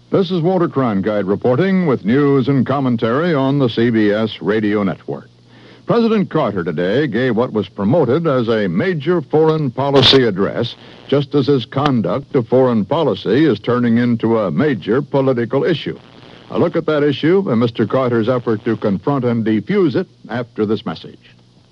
This is Walter Cronkite reporting with news and commentary on the CBS radio network. President Carter today gave what was promoted as a major foreign policy address, just as his conduct of foreign policy is turning into a major political issue. A look at that issue and Mr. Carter's effort to confront and defuse it after this message.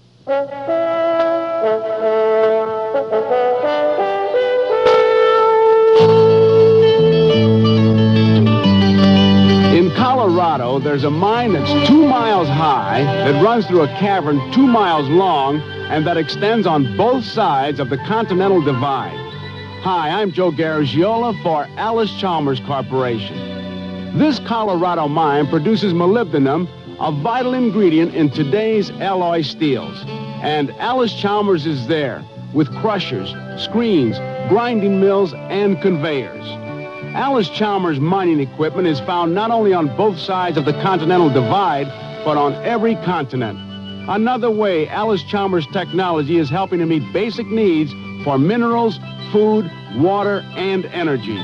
In Colorado, there's a mine that's 2 miles high, that runs through a cavern 2 miles long, and that extends on both sides of the Continental Divide. Hi, I'm Joe Garagiola for Allis-Chalmers Corporation. This Colorado mine produces molybdenum, a vital ingredient in today's alloy steels. And Allis-Chalmers is there with crushers, screens, grinding mills, and conveyors. Allis-Chalmers mining equipment is found not only on both sides of the Continental Divide, but on every continent. Another way Allis-Chalmers technology is helping to meet basic needs for minerals, food, water, and energy.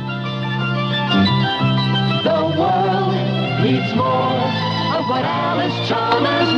The world needs more of what Allis-Chalmers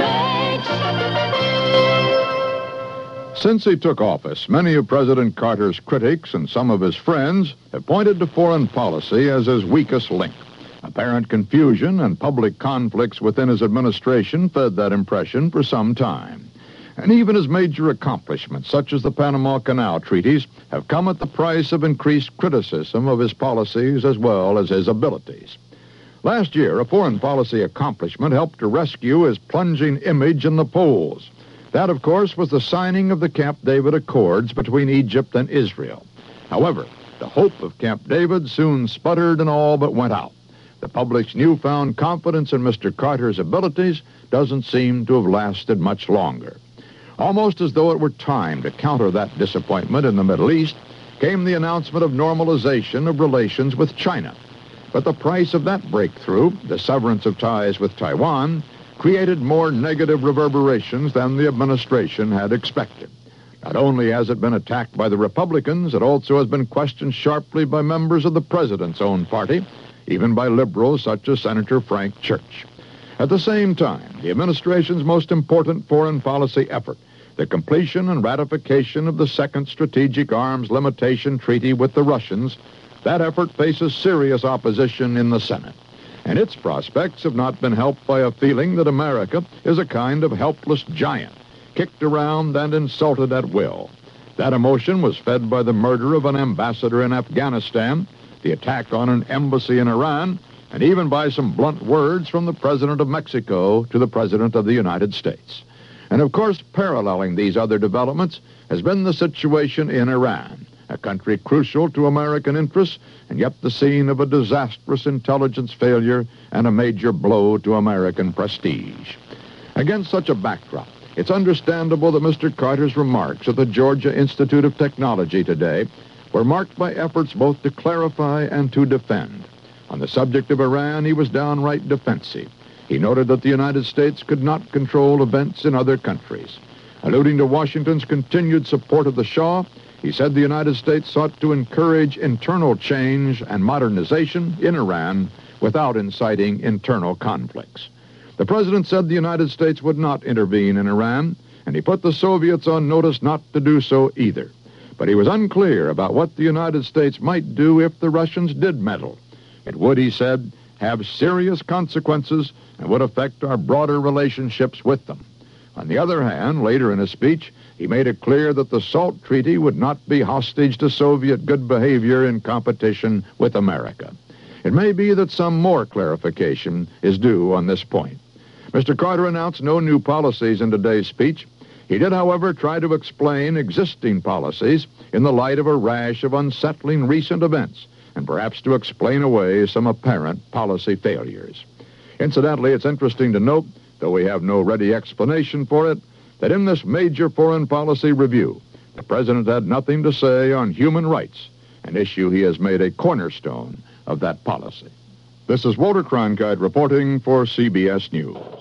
makes. Since he took office, many of President Carter's critics and some of his friends have pointed to foreign policy as his weakest link. Apparent confusion and public conflicts within his administration fed that impression for some time. And even his major accomplishments, such as the Panama Canal treaties, have come at the price of increased criticism of his policies as well as his abilities. Last year, a foreign policy accomplishment helped to rescue his plunging image in the polls. That, of course, was the signing of the Camp David Accords between Egypt and Israel. However, the hope of Camp David soon sputtered and all but went out. The public's newfound confidence in Mr. Carter's abilities doesn't seem to have lasted much longer. Almost as though it were time to counter that disappointment in the Middle East, came the announcement of normalization of relations with China. But the price of that breakthrough, the severance of ties with Taiwan, created more negative reverberations than the administration had expected. Not only has it been attacked by the Republicans, it also has been questioned sharply by members of the president's own party, even by liberals such as Senator Frank Church. At the same time, the administration's most important foreign policy effort, the completion and ratification of the Second Strategic Arms Limitation Treaty with the Russians, that effort faces serious opposition in the Senate. And its prospects have not been helped by a feeling that America is a kind of helpless giant, kicked around and insulted at will. That emotion was fed by the murder of an ambassador in Afghanistan, the attack on an embassy in Iran, and even by some blunt words from the President of Mexico to the President of the United States. And of course, paralleling these other developments has been the situation in Iran, a country crucial to American interests, and yet the scene of a disastrous intelligence failure and a major blow to American prestige. Against such a backdrop, it's understandable that Mr. Carter's remarks at the Georgia Institute of Technology today were marked by efforts both to clarify and to defend. On the subject of Iran, he was downright defensive. He noted that the United States could not control events in other countries. Alluding to Washington's continued support of the Shah, he said the United States sought to encourage internal change and modernization in Iran without inciting internal conflicts. The president said the United States would not intervene in Iran, and he put the Soviets on notice not to do so either. But he was unclear about what the United States might do if the Russians did meddle. It would, he said, have serious consequences and would affect our broader relationships with them. On the other hand, later in his speech, he made it clear that the SALT Treaty would not be hostage to Soviet good behavior in competition with America. It may be that some more clarification is due on this point. Mr. Carter announced no new policies in today's speech. He did, however, try to explain existing policies in the light of a rash of unsettling recent events, and perhaps to explain away some apparent policy failures. Incidentally, it's interesting to note, though we have no ready explanation for it, that in this major foreign policy review, the president had nothing to say on human rights, an issue he has made a cornerstone of that policy. This is Walter Cronkite reporting for CBS News.